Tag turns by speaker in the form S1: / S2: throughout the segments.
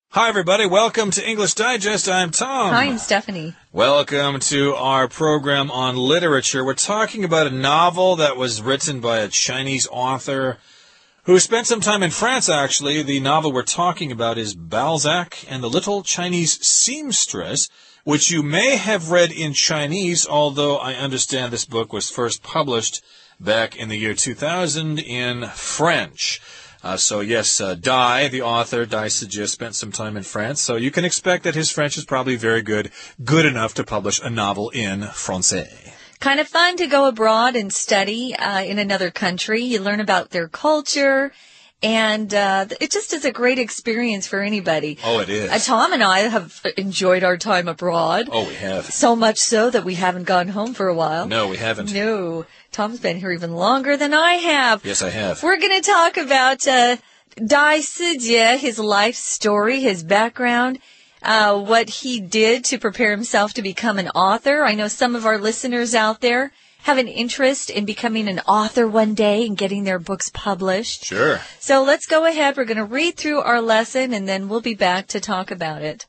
S1: Hi, everybody. Welcome to English Digest. I'm Tom.
S2: Hi, I'm Stephanie.
S1: Welcome to our program on literature. We're talking about a novel that was written by a Chinese author who spent some time in France, actually. The novel we're talking about is Balzac and the Little Chinese Seamstress, which you may have read in Chinese, although I understand this book was first published back in the year 2000 in French. Dai, the author, Dai Sijie, spent some time in France, so you can expect that his French is probably very good enough to publish a novel in Francais.
S2: Kind of fun to go abroad and study in another country. You learn about their culture, and it just is a great experience for anybody.
S1: Oh, it is.
S2: Tom and I have enjoyed our time abroad.
S1: Oh, we have.
S2: So much so that we haven't gone home for a while.
S1: No, we haven't.
S2: No. Tom's been here even longer than I have.
S1: Yes, I have.
S2: We're going to talk about Dai Sijie, his life story, his background, what he did to prepare himself to become an author. I know some of our listeners out there have an interest in becoming an author one day and getting their books published.
S1: Sure.
S2: So let's go ahead. We're going to read through our lesson, and then we'll be back to talk about it.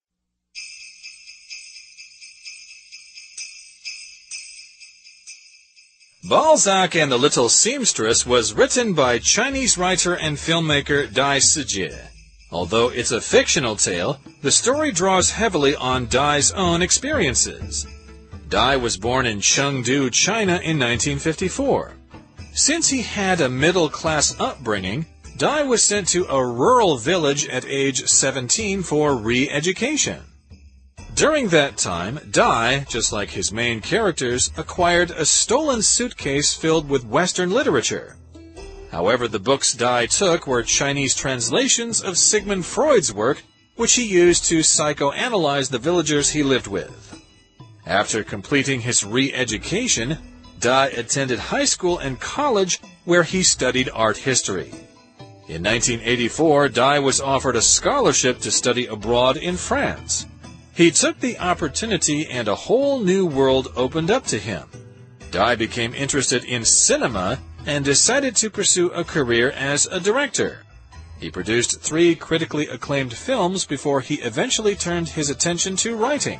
S1: Balzac and the Little Seamstress was written by Chinese writer and filmmaker Dai Sijie. Although it's a fictional tale, the story draws heavily on Dai's own experiences. Dai was born in Chengdu, China in 1954. Since he had a middle-class upbringing, Dai was sent to a rural village at age 17 for re-education. During that time, Dai, just like his main characters, acquired a stolen suitcase filled with Western literature. However, the books Dai took were Chinese translations of Sigmund Freud's work, which he used to psychoanalyze the villagers he lived with. After completing his re-education, Dai attended high school and college where he studied art history. In 1984, Dai was offered a scholarship to study abroad in France. He took the opportunity and a whole new world opened up to him. Dai became interested in cinema and decided to pursue a career as a director. He produced 3 critically acclaimed films before he eventually turned his attention to writing.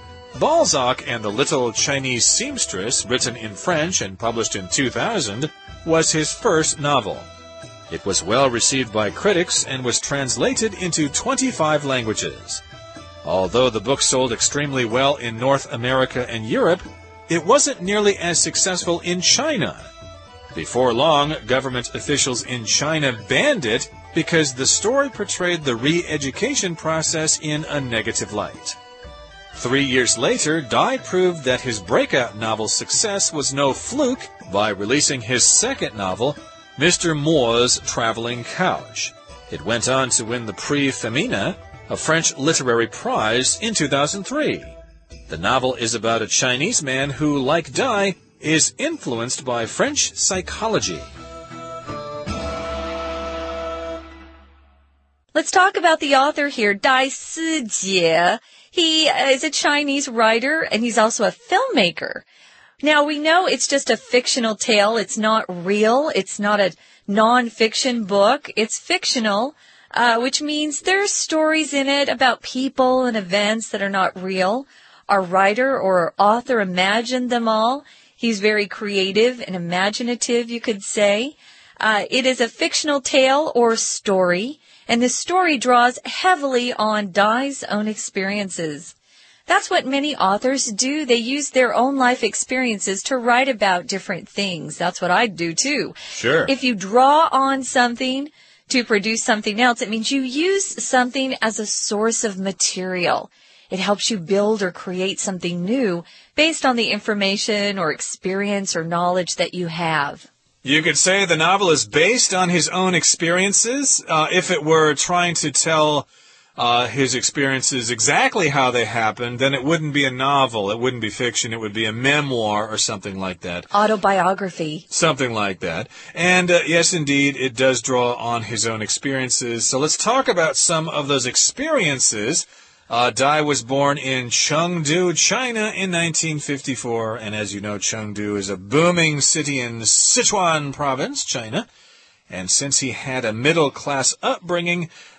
S1: Balzac and the Little Chinese Seamstress, written in French and published in 2000, was his first novel. It was well received by critics and was translated into 25 languages. Although the book sold extremely well in North America and Europe, it wasn't nearly as successful in China. Before long, government officials in China banned it because the story portrayed the re-education process in a negative light. 3 years later, Dai proved that his breakout novel success was no fluke by releasing his second novel, Mr. Moore's Traveling Couch. It went on to win the Prix Femina, a French literary prize, in 2003. The novel is about a Chinese man who, like Dai, is influenced by French psychology.
S2: Let's talk about the author here, Dai Sijie. He is a Chinese writer, and he's also a filmmaker. Now, we know it's just a fictional tale. It's not real. It's not a non-fiction book. It's fictional, which means there's stories in it about people and events that are not real. Our writer or author imagined them all. He's very creative and imaginative, you could say. It is a fictional tale or story, and the story draws heavily on Dai's own experiences. That's what many authors do. They use their own life experiences to write about different things. That's what I do, too.
S1: Sure.
S2: If you draw on something to produce something else, it means you use something as a source of material. It helps you build or create something new based on the information or experience or knowledge that you have.
S1: You could say the novel is based on his own experiences. If it were trying to tell his experiences exactly how they happened, then it wouldn't be a novel. It wouldn't be fiction. It would be a memoir or something like that.
S2: Autobiography.
S1: Something like that. And yes, indeed, it does draw on his own experiences. So let's talk about some of those experiences. Dai was born in Chengdu, China in 1954. And as you know, Chengdu is a booming city in Sichuan province, China. And since he had a middle-class upbringing,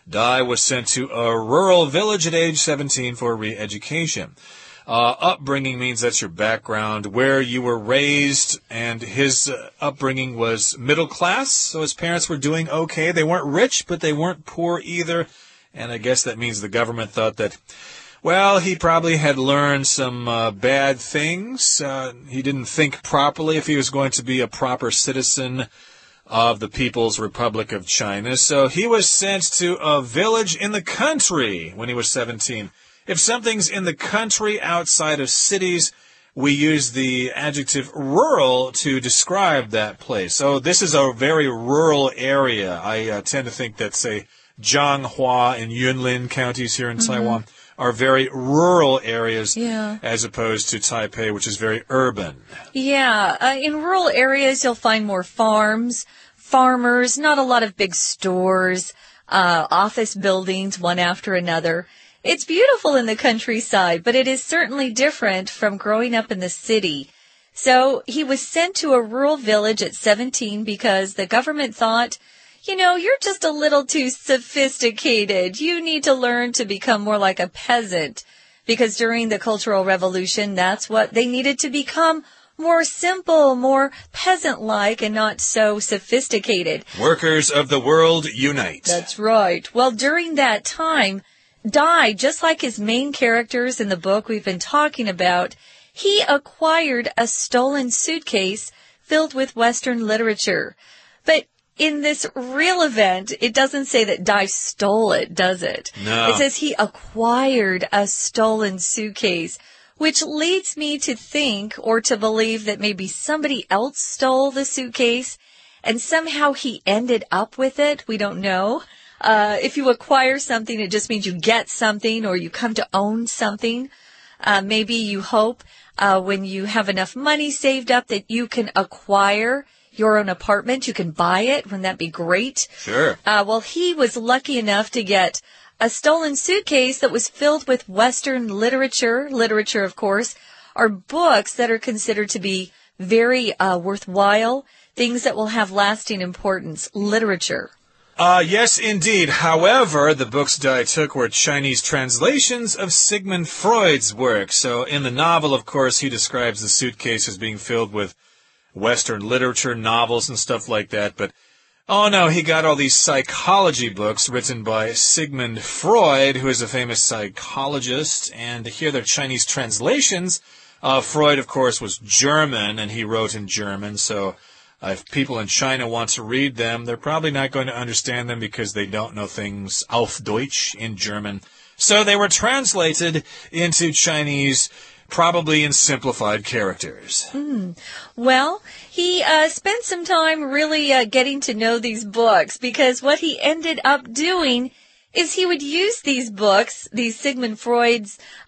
S1: Dai was sent to a rural village at age 17 for re-education. Upbringing means that's your background, where you were raised, and his upbringing was middle class, so his parents were doing okay. They weren't rich, but they weren't poor either, and I guess that means the government thought that, well, he probably had learned some bad things. He didn't think properly if he was going to be a proper citizen of the People's Republic of China, so he was sent to a village in the country when he was 17. If something's in the country outside of cities, we use the adjective rural to describe that place. So this is a very rural area. I tend to think that, say, Jianghua and Yunlin counties here in Taiwan are very rural areas as opposed to Taipei, which is very urban.
S2: Yeah, in rural areas, you'll find more farms, farmers, not a lot of big stores, office buildings, one after another. It's beautiful in the countryside, but it is certainly different from growing up in the city. So he was sent to a rural village at 17 because the government thought, you know, you're just a little too sophisticated. You need to learn to become more like a peasant. Because during the Cultural Revolution, that's what they needed to become, more simple, more peasant-like, and not so sophisticated.
S1: Workers of the world unite.
S2: That's right. Well, during that time, Dai, just like his main characters in the book we've been talking about, he acquired a stolen suitcase filled with Western literature. But in this real event, it doesn't say that Dai stole it, does it?
S1: No.
S2: It says he acquired a stolen suitcase, which leads me to think or to believe that maybe somebody else stole the suitcase and somehow he ended up with it. We don't know. If you acquire something, it just means you get something or you come to own something. Maybe you hope when you have enough money saved up that you can acquire your own apartment. You can buy it. Wouldn't that be great?
S1: Sure.
S2: Well, he was lucky enough to get a stolen suitcase that was filled with Western literature. Literature, of course, are books that are considered to be very worthwhile, things that will have lasting importance. Literature.
S1: Yes, indeed. However, the books Dai took were Chinese translations of Sigmund Freud's work. So in the novel, of course, he describes the suitcase as being filled with Western literature, novels, and stuff like that. But, oh no, he got all these psychology books written by Sigmund Freud, who is a famous psychologist. And here they're Chinese translations. Freud, of course, was German, and he wrote in German, so if people in China want to read them, they're probably not going to understand them because they don't know things auf Deutsch in German. So they were translated into Chinese, probably in simplified characters.
S2: Well, he spent some time really getting to know these books because what he ended up doing is he would use these books, these Sigmund Freud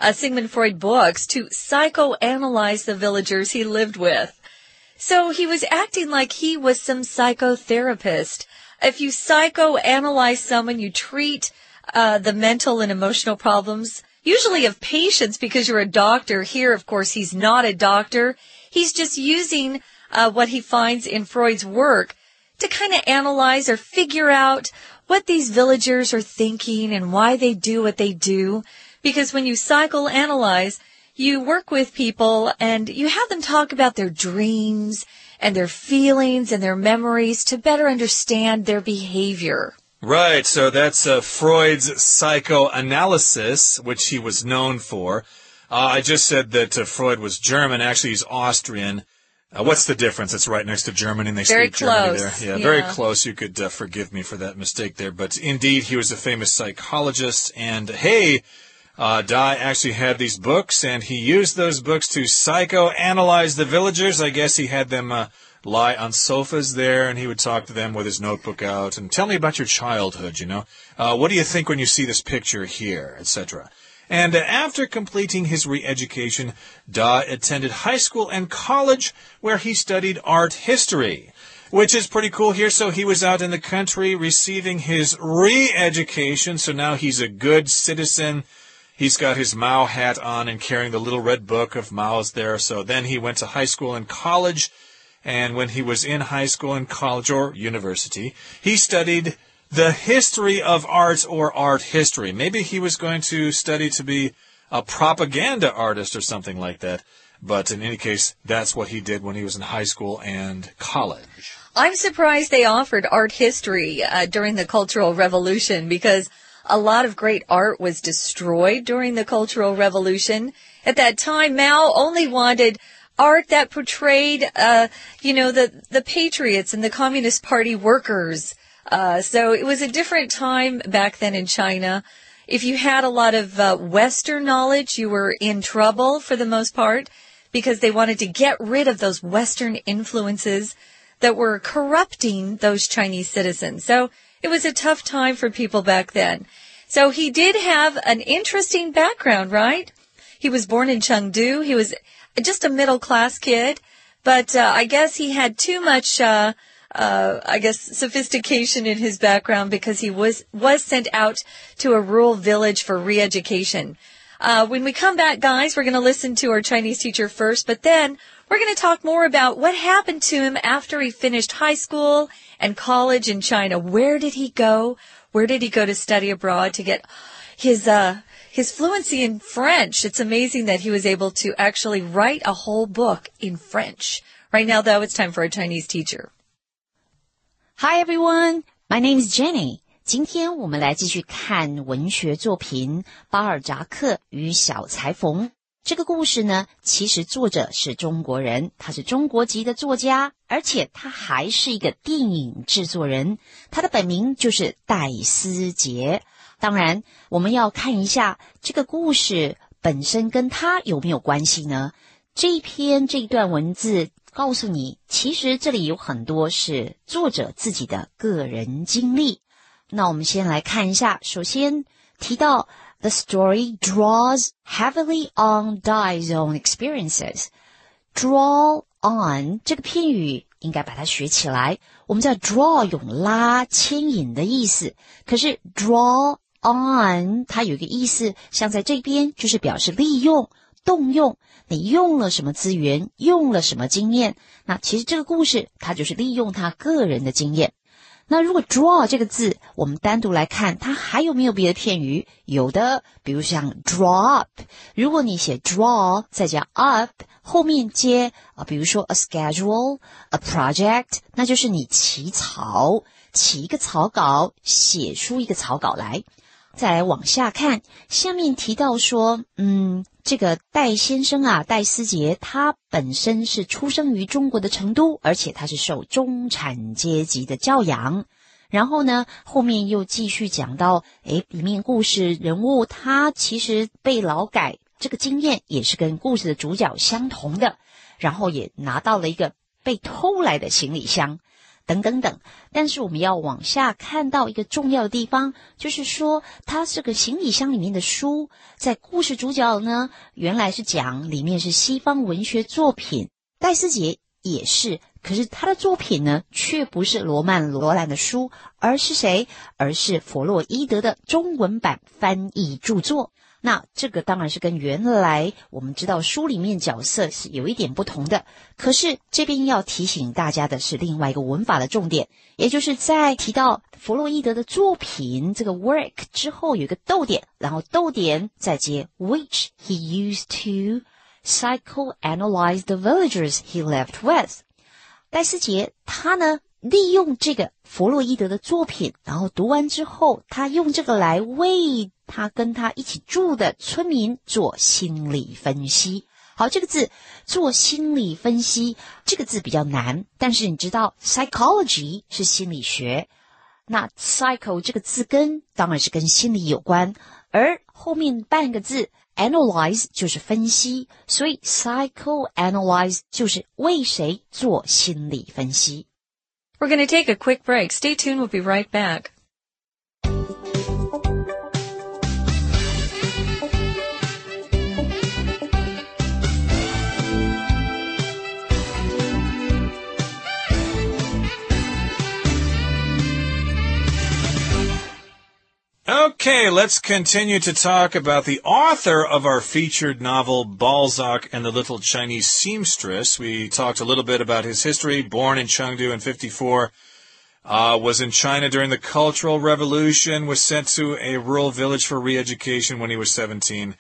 S2: books, to psychoanalyze the villagers he lived with. So he was acting like he was some psychotherapist. If you psychoanalyze someone, you treat the mental and emotional problems, usually of patients because you're a doctor. Here, of course, he's not a doctor. He's just using what he finds in Freud's work to kind of analyze or figure out what these villagers are thinking and why they do what they do. Because when you psychoanalyze, you work with people and you have them talk about their dreams and their feelings and their memories to better understand their behavior.
S1: Right, so that's Freud's psychoanalysis, which he was known for. I just said that Freud was German. Actually, he's Austrian. What's the difference? It's right next to Germany, and they
S2: very
S1: speak Germany
S2: close.
S1: there. Yeah, very close. You could forgive me for that mistake there. But indeed, he was a famous psychologist. And hey, Dai actually had these books, and he used those books to psychoanalyze the villagers. I guess he had them lie on sofas there, and he would talk to them with his notebook out and tell me about your childhood, you know. What do you think when you see this picture here, etc.? And after completing his re-education, Dai attended high school and college where he studied art history, which is pretty cool here. So he was out in the country receiving his re-education, so now he's a good citizen. He's got his Mao hat on and carrying the little red book of Mao's there. So then he went to high school and college. And when he was in high school and college or university, he studied the history of art or art history. Maybe he was going to study to be a propaganda artist or something like that. But in any case, that's what he did when he was in high school and college.
S2: I'm surprised they offered art history during the Cultural Revolution because a lot of great art was destroyed during the Cultural Revolution. At that time, Mao only wanted art that portrayed, the patriots and the Communist Party workers. So it was a different time back then in China. If you had a lot of Western knowledge, you were in trouble for the most part because they wanted to get rid of those Western influences that were corrupting those Chinese citizens. So it was a tough time for people back then. So he did have an interesting background, right? He was born in Chengdu. He was just a middle-class kid, but I guess he had too much, sophistication in his background because he was sent out to a rural village for re-education. When we come back, guys, we're going to listen to our Chinese teacher first, but then we're going to talk more about what happened to him after he finished high school and college in China. Where did he go? Where did he go to study abroad to get his fluency in French? It's amazing that he was able to actually write a whole book in French. Right now, though, it's time for our Chinese teacher.
S3: Hi everyone, my name is Jenny. 今天我们来继续看文学作品《巴尔扎克与小裁缝》。这个故事呢，其实作者是中国人，他是中国籍的作家，而且他还是一个电影制作人。他的本名就是戴思杰。当然，我们要看一下这个故事本身跟他有没有关系呢？这一段文字告诉你，其实这里有很多是作者自己的个人经历。那我们先来看一下，首先提到 The story draws heavily on Dai's own experiences. Draw on 这个片语应该把它学起来。我们知道 draw 有拉、牵引的意思，可是 draw on 它有一个意思，像在这边就是表示利用、动用。你用了什么资源，用了什么经验，那其实这个故事它就是利用他个人的经验。那如果 draw 这个字我们单独来看，它还有没有别的片语？有的，比如像 draw up， 如果你写 draw 再加 up 后面接比如说 a schedule a project， 那就是你起草，起一个草稿，写出一个草稿来。再来往下看，下面提到说这个戴先生啊，戴思杰，他本身是出生于中国的成都，而且他是受中产阶级的教养。然后呢，后面又继续讲到里面故事人物他其实被劳改，这个经验也是跟故事的主角相同的，然后也拿到了一个被偷来的行李箱等等等。但是我们要往下看到一个重要的地方，就是说他这个行李箱里面的书，在故事主角呢原来是讲里面是西方文学作品，戴思杰也是，可是他的作品呢却不是罗曼·罗兰的书，而是谁？而是弗洛伊德的中文版翻译著作。那这个当然是跟原来我们知道书里面角色是有一点不同的，可是这边要提醒大家的是另外一个文法的重点，也就是在提到弗洛伊德的作品这个 work 之后有一个逗点，然后逗点再接 which he used to psychoanalyze the villagers he lived with。 戴思杰他呢利用这个弗洛伊德的作品，然后读完之后他用这个来为他跟他一起住的村民做心理分析。好，这个字做心理分析，这个字比较难，但是你知道 psychology 是心理学，那 psycho 这个字根当然是跟心理有关，而后面半个字 analyze 就是分析，所以 psychoanalyze 就是为谁做心理分析。
S2: We're going to take a quick break. Stay tuned. We'll be right back.
S1: Okay, let's continue to talk about the author of our featured novel, Balzac and the Little Chinese Seamstress. We talked a little bit about his history, born in Chengdu in 54. was in China during the Cultural Revolution, was sent to a rural village for re-education when he was 17.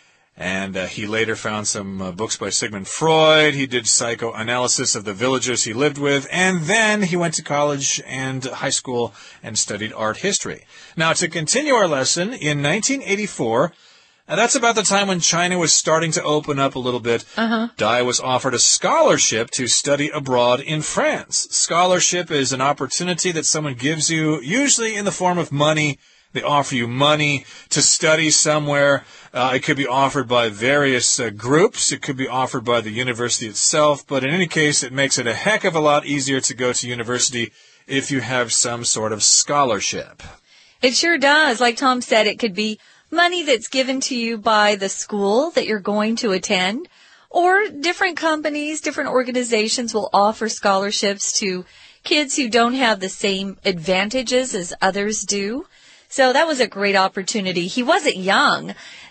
S1: And he later found some books by Sigmund Freud. He did psychoanalysis of the villagers he lived with. And then he went to college and high school and studied art history. Now, to continue our lesson, in 1984, and that's about the time when China was starting to open up a little bit, Dai was offered a scholarship to study abroad in France. Scholarship is an opportunity that someone gives you, usually in the form of money. They offer you money to study somewhere. It could be offered by various groups. It could be offered by the university itself. But in any case, it makes it a heck of a lot easier to go to university if you have some sort of scholarship.
S2: It sure does. Like Tom said, it could be money that's given to you by the school that you're going to attend, or different companies, different organizations will offer scholarships to kids who don't have the same advantages as others do. So that was a great opportunity. He wasn't young.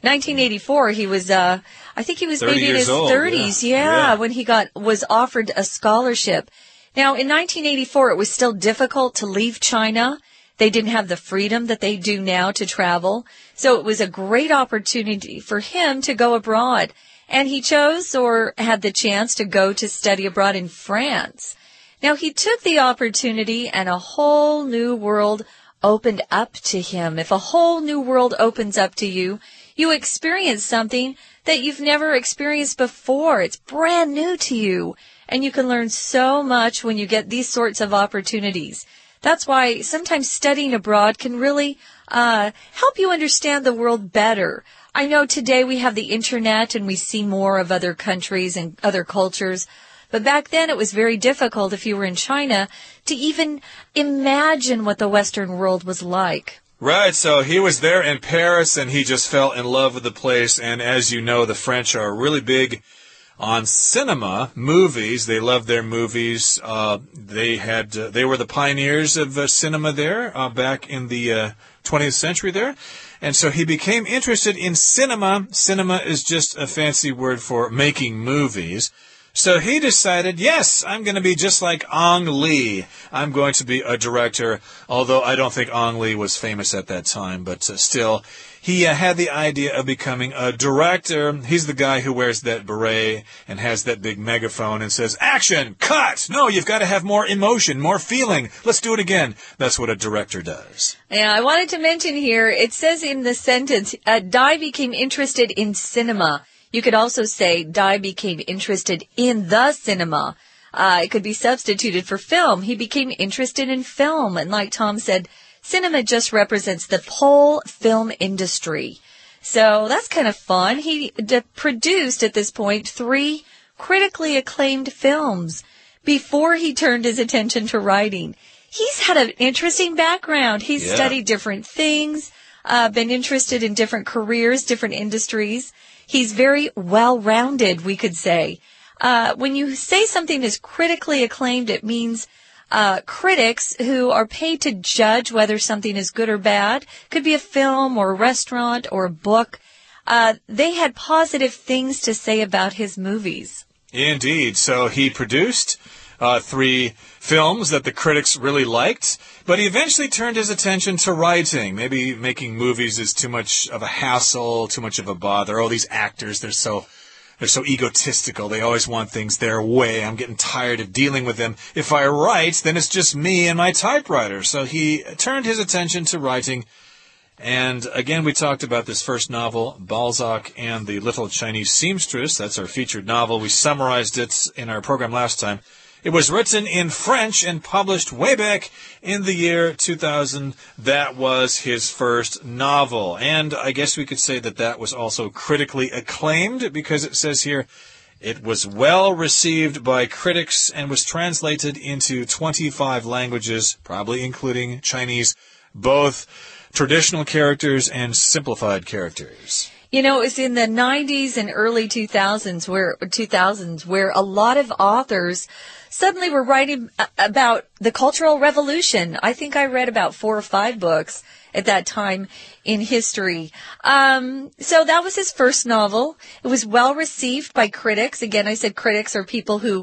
S2: 1984, he was, I think he was maybe in his 30s. Yeah, when he was offered a scholarship. Now, in 1984, it was still difficult to leave China. They didn't have the freedom that they do now to travel. So it was a great opportunity for him to go abroad. And he chose or had the chance to go to study abroad in France. Now, he took the opportunity and a whole new world opened up to him. If a whole new world opens up to you, you experience something that you've never experienced before. It's brand new to you. And you can learn so much when you get these sorts of opportunities. That's why sometimes studying abroad can really help you understand the world better. I know today we have the internet and we see more of other countries and other cultures. But back then it was very difficult if you were in China to even imagine what the Western world was like.
S1: Right, so he was there in Paris and he just fell in love with the place. And as you know, the French are really big on cinema, movies. They love their movies. They were the pioneers of cinema there back in the 20th century there. And so he became interested in cinema. Cinema is just a fancy word for making movies. So he decided, yes, I'm going to be just like Ang Lee. I'm going to be a director, although I don't think Ang Lee was famous at that time, but still, he had the idea of becoming a director. He's the guy who wears that beret and has that big megaphone and says, action, cut! No, you've got to have more emotion, more feeling. Let's do it again. That's what a director does.
S2: Yeah, I wanted to mention here, it says in the sentence, Dai became interested in cinema. You could also say Dai became interested in the cinema. It could be substituted for film. He became interested in film. And like Tom said, cinema just represents the whole film industry. So that's kind of fun. He produced at this point 3 critically acclaimed films before he turned his attention to writing. He's had an interesting background. He's studied different things, been interested in different careers, different industries. He's very well-rounded, we could say. When you say something is critically acclaimed, it means critics who are paid to judge whether something is good or bad. Could be a film or a restaurant or a book. They had positive things to say about his movies.
S1: Indeed. So he produced 3 films that the critics really liked, but he eventually turned his attention to writing. Maybe making movies is too much of a hassle, too much of a bother. Oh, these actors, they're so egotistical. They always want things their way. I'm getting tired of dealing with them. If I write, then it's just me and my typewriter. So he turned his attention to writing. And again, we talked about this first novel, Balzac and the Little Chinese Seamstress. That's our featured novel. We summarized it in our program last time. It was written in French and published way back in the year 2000. That was his first novel. And I guess we could say that that was also critically acclaimed because it says here it was well received by critics and was translated into 25 languages, probably including Chinese, both traditional characters and simplified characters.
S2: You know, it was in the 90s and early 2000s where a lot of authors suddenly were writing about the Cultural Revolution. I think I read about 4 or 5 books at that time in history. So that was his first novel. It was well received by critics. Again, I said critics are people who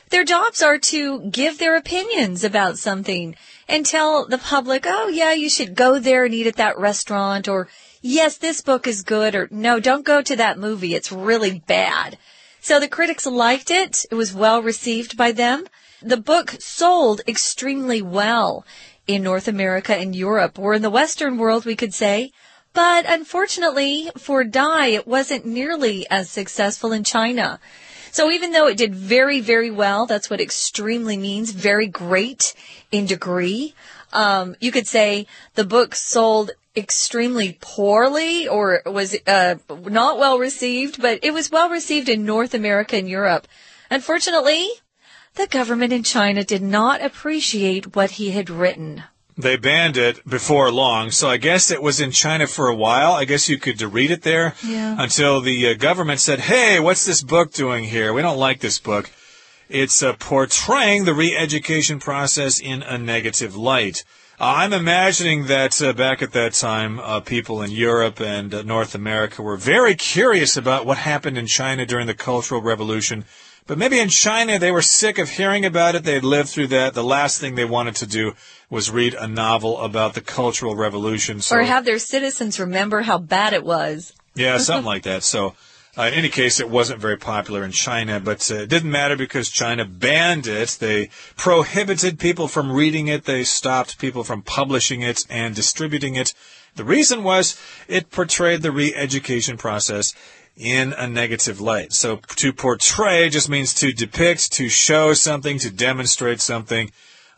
S2: Their jobs are to give their opinions about something and tell the public, oh yeah, you should go there and eat at that restaurant, or yes, this book is good, or no, don't go to that movie, it's really bad. So the critics liked it. It was well received by them. The book sold extremely well in North America and Europe, or in the Western world, we could say. But unfortunately for Dai, it wasn't nearly as successful in China. So even though it did very, very well, that's what extremely means, very great in degree, you could say the book sold extremely poorly, or was not well received, but it was well received in North America and Europe. Unfortunately, the government in China did not appreciate what he had written.
S1: They banned it before long, so I guess it was in China for a while. I guess you could read it there until the government said, hey, what's this book doing here? We don't like this book. It's portraying the re-education process in a negative light. I'm imagining that back at that time, people in Europe and North America were very curious about what happened in China during the Cultural Revolution. But maybe in China, they were sick of hearing about it. They had lived through that. The last thing they wanted to do was read a novel about the Cultural Revolution.
S2: Or have their citizens remember how bad it was.
S1: Yeah, something like that. So in any case, it wasn't very popular in China, but it didn't matter because China banned it. They prohibited people from reading it. They stopped people from publishing it and distributing it. The reason was it portrayed the re-education process in a negative light. So to portray just means to depict, to show something, to demonstrate something.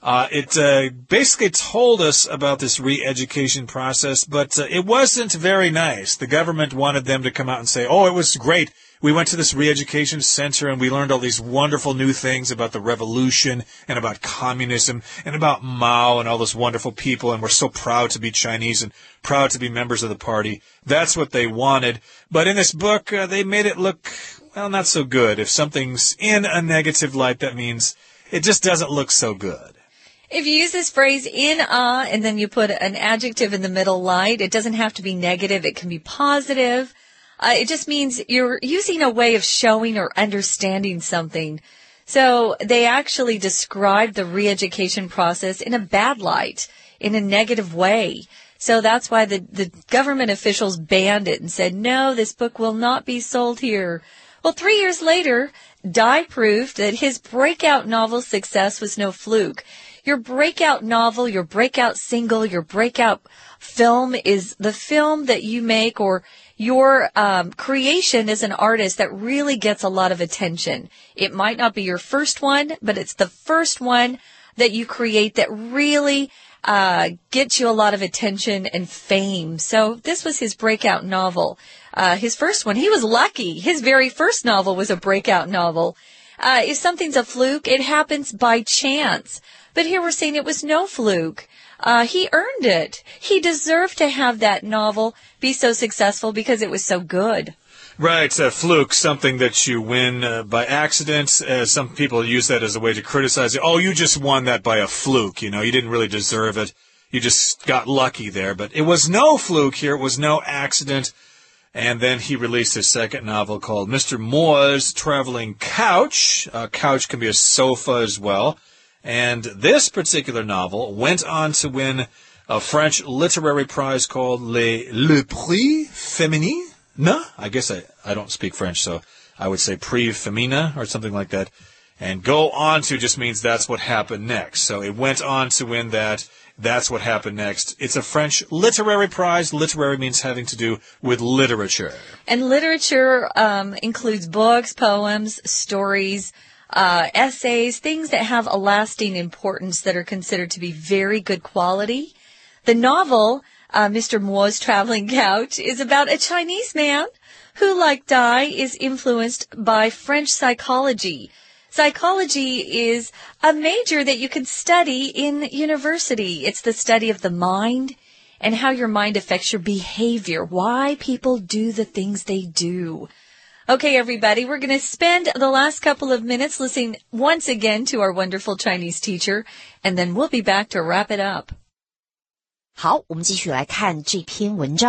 S1: It basically told us about this re-education process, but it wasn't very nice. The government wanted them to come out and say, oh, it was great. We went to this re-education center and we learned all these wonderful new things about the revolution and about communism and about Mao and all those wonderful people, and we're so proud to be Chinese and proud to be members of the party. That's what they wanted. But in this book, they made it look, well, not so good. If something's in a negative light, that means it just doesn't look so good.
S2: If you use this phrase in and then you put an adjective in the middle light, it doesn't have to be negative. It can be positive. It just means you're using a way of showing or understanding something. So they actually described the re-education process in a bad light, in a negative way. So that's why the government officials banned it and said, no, this book will not be sold here. Well, 3 years later, Dai proved that his breakout novel success was no fluke. Your breakout novel, your breakout single, your breakout film is the film that you make, or your creation as an artist that really gets a lot of attention. It might not be your first one, but it's the first one that you create that really gets you a lot of attention and fame. So this was his breakout novel. His first one, he was lucky. His very first novel was a breakout novel. If something's a fluke, it happens by chance. But here we're saying it was no fluke. He earned it. He deserved to have that novel be so successful because it was so good.
S1: Right, a fluke, something that you win by accident. Some people use that as a way to criticize it. Oh, you just won that by a fluke. You know, you didn't really deserve it. You just got lucky there. But it was no fluke here. It was no accident. And then he released his second novel called Mr. Mo's Traveling Couch. A couch can be a sofa as well. And this particular novel went on to win a French literary prize called Le Prix Féminin. No, I guess I don't speak French, so I would say Prix Féminin or something like that. And go on to just means that's what happened next. So it went on to win that. That's what happened next. It's a French literary prize. Literary means having to do with literature.
S2: And literature includes books, poems, stories, essays, things that have a lasting importance that are considered to be very good quality. The novel, Mr. Mo's Traveling Couch, is about a Chinese man who, like Dai, is influenced by French psychology. Psychology is a major that you can study in university. It's the study of the mind and how your mind affects your behavior, why people do the things they do. Okay, everybody, we're going to spend the last couple of minutes listening once again to our wonderful Chinese teacher, and then we'll be back to wrap it up.
S3: 好，我们继续来看这篇文章。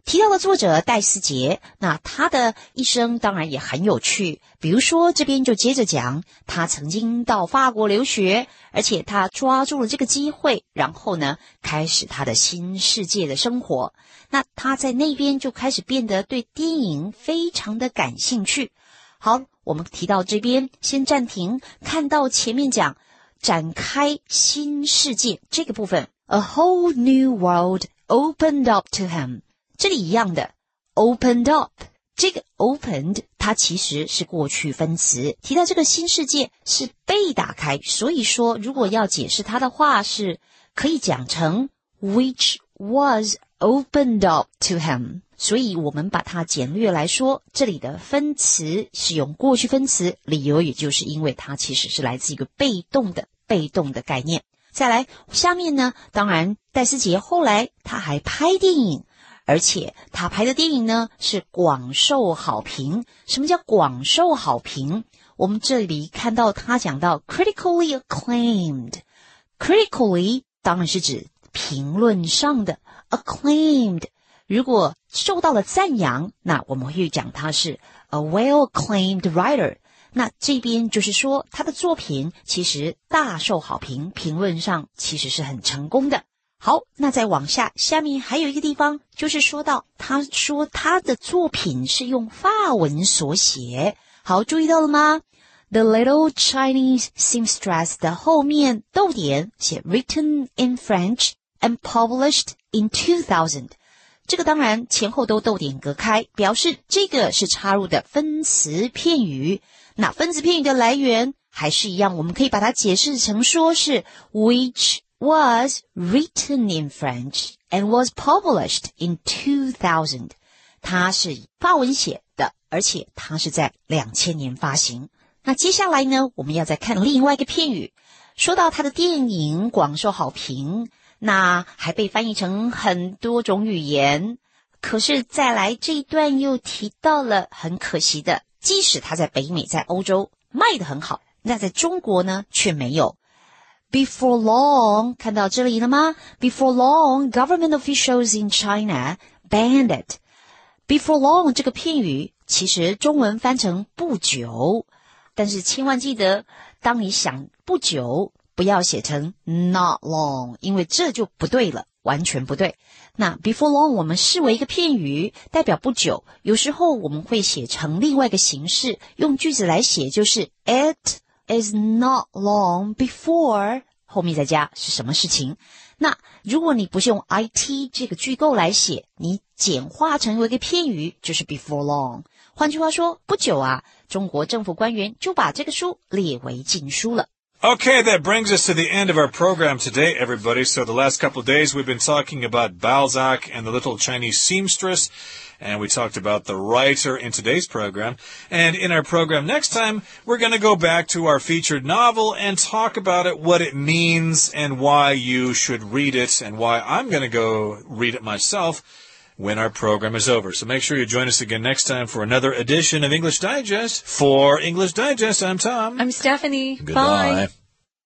S3: 提到的作者戴思杰，那他的一生当然也很有趣。比如说这边就接着讲，他曾经到法国留学，而且他抓住了这个机会，然后呢，开始他的新世界的生活。那他在那边就开始变得对电影非常的感兴趣。好，我们提到这边先暂停，看到前面讲展开新世界这个部分 ，A whole new world opened up to him。这里一样的 opened up， 这个 opened 它其实是过去分词，提到这个新世界是被打开，所以说如果要解释它的话，是可以讲成 which was opened up to him。所以我们把它简略来说，这里的分词是用过去分词，理由也就是因为它其实是来自一个被动的概念。再来下面呢，当然戴思杰后来他还拍电影，而且他拍的电影呢是广受好评。什么叫广受好评？我们这里看到他讲到 critically acclaimed， critically 当然是指评论上的 acclaimed， 如果受到了赞扬，那我们会讲他是 a well-acclaimed writer。那这边就是说他的作品其实大受好评，评论上其实是很成功的。好，那再往下，下面还有一个地方，就是说到他说他的作品是用法文所写。好，注意到了吗？ The Little Chinese Seamstress 的后面逗点写 written in French and published in 2000。这个当然前后都逗点隔开，表示这个是插入的分词片语。那分词片语的来源还是一样，我们可以把它解释成说是 which was written in French and was published in 2000。 它是法文写的，而且它是在2000年发行。那接下来呢，我们要再看另外一个片语。说到他的电影广受好评，那还被翻译成很多种语言。可是再来这一段又提到了很可惜的，即使他在北美在欧洲卖得很好，那在中国呢却没有。Before long， 看到这里了吗？ Before long, government officials in China banned it。 Before long 这个片语其实中文翻成不久，但是千万记得，当你想不久，不要写成 not long， 因为这就不对了，完全不对。那 before long 我们视为一个片语，代表不久，有时候我们会写成另外一个形式，用句子来写就是 it is not long before， 后面再加是什么事情。那如果你不是用 it 这个句构来写，你简化成为一个片语，就是 before long。 换句话说，不久啊，中国政府官员就把这个书列为禁书了。
S1: Okay, that brings us to the end of our program today, everybody. So the last couple of days we've been talking about Balzac and the Little Chinese Seamstress, and we talked about the writer in today's program. And in our program next time, we're going to go back to our featured novel and talk about it, what it means, and why you should read it, and why I'm going to go read it myself when our program is over. So make sure you join us again next time for another edition of English Digest. For English Digest, I'm Tom.
S2: I'm Stephanie.
S1: Goodbye.
S2: Bye.